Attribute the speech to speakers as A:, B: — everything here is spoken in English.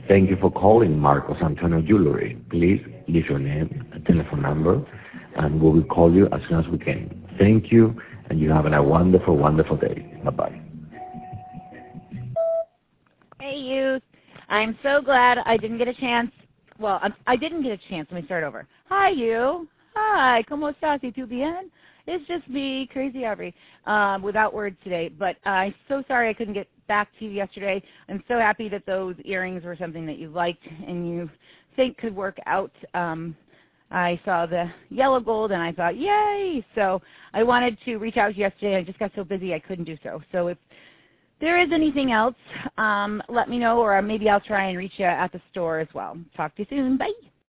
A: Thank you for calling Marcos Antonio Jewelry. Please leave your name and telephone number, and we will call you as soon as we can. Thank you, and you have a wonderful, wonderful day. Bye-bye.
B: Hey, youth. I'm so glad I didn't get a chance. Well, I didn't get a chance. Let me start over. Hi, you. Hi, ¿cómo estás? ¿Y tú bien? It's just me, Crazy Aubrey, without words today. But I'm so sorry I couldn't get back to you yesterday. I'm so happy that those earrings were something that you liked and you think could work out. I saw the yellow gold and I thought, yay! So I wanted to reach out to you yesterday. I just got so busy I couldn't do so. So if there is anything else, let me know, or maybe I'll try and reach you at the store as well. Talk to you soon. Bye.